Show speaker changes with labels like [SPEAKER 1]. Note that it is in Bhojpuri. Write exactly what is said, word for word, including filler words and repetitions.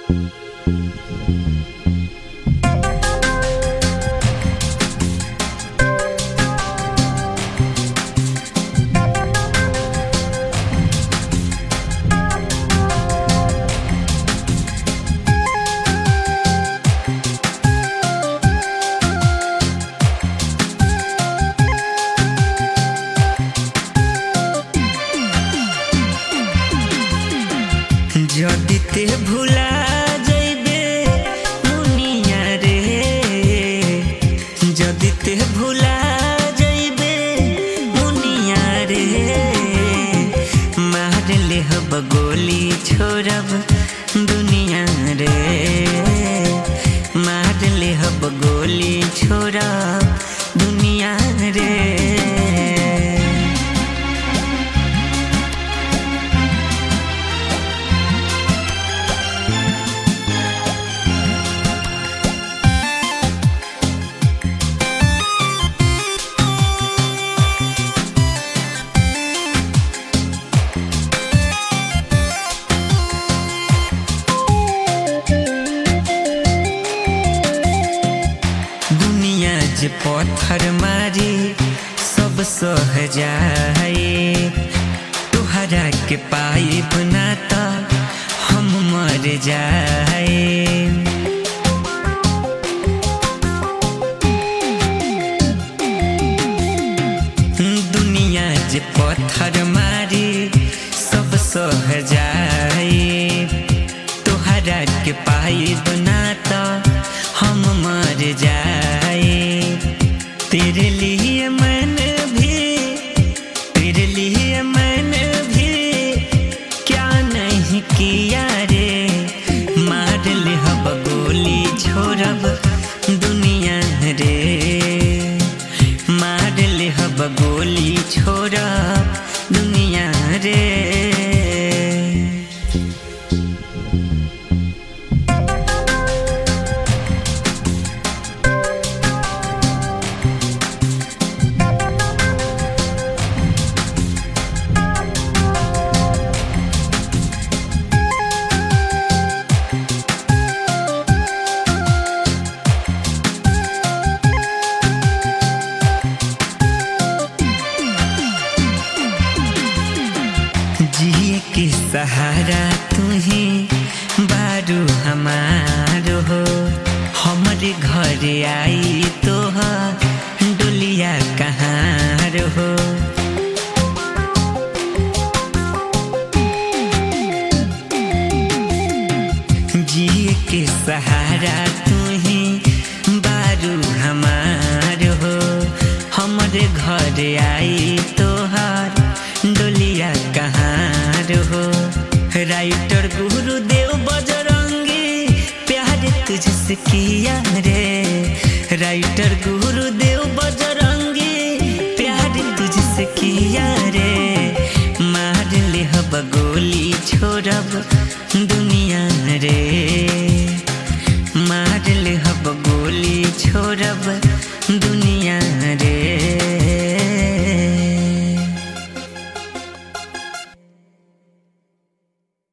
[SPEAKER 1] जदि ते भुला जइबे दुनिया रे, जदि ते भुला जइबे दुनिया रे, मार लेहब गोली छोड़ब दुनिया रे, मार लेहब गोली छोड़ब दुनिया रे। जे पत्थर मारी सब सह जाए, तुहरा के पाइब ना तो हम मर जाए। दुनिया जे पत्थर मारी सब सह जाए, तुहरा के पाइब ना तो हम मर जाए। तेरे लिए मैंने भी, तेरे लिए मैंने भी क्या नहीं किया रे, मार लेहब गोली छोड़ब दुनिया रे, मार लेहब गोली छोड़ब दुनिया रे। जिए के सहारा तू ही बारू हमारो हो, हमारे घर आई तो डोलिया कहाँ रहो। जिए के सहारा तू ही बारू हमारो हो, हमारे घर आई तो डोलिया कहाँ रहो। राइटर गुरुदेव बजरंगी प्यार तुझसे किया रे, राइटर गुरुदेव बजरंगी प्यार तुझसे किया रे, मार लेहब गोली छोड़ब दुनिया रे, मार लेहब गोली छोड़ब दुनिया रे।